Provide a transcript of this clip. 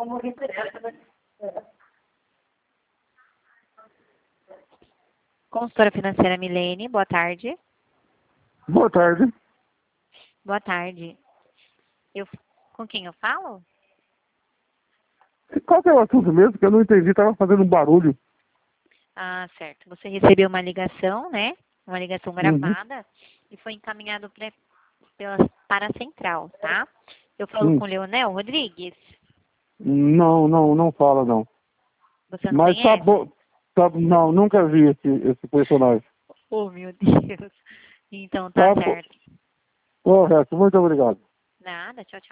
como referência, né? Consultora financeira Milene, boa tarde. Boa tarde. Boa tarde. Com quem eu falo? Qual que é o assunto mesmo? Que eu não entendi, estava fazendo um barulho. Ah, certo. Você recebeu uma ligação, né? Uma ligação gravada e foi encaminhado para a central, tá? Eu falo com o Leonel Rodrigues. Não fala não. Você não Mas tá conhece? bom. Não, nunca vi esse personagem. Oh, meu Deus. Então, tá certo. Correto, muito obrigado. Nada, tchau, tchau.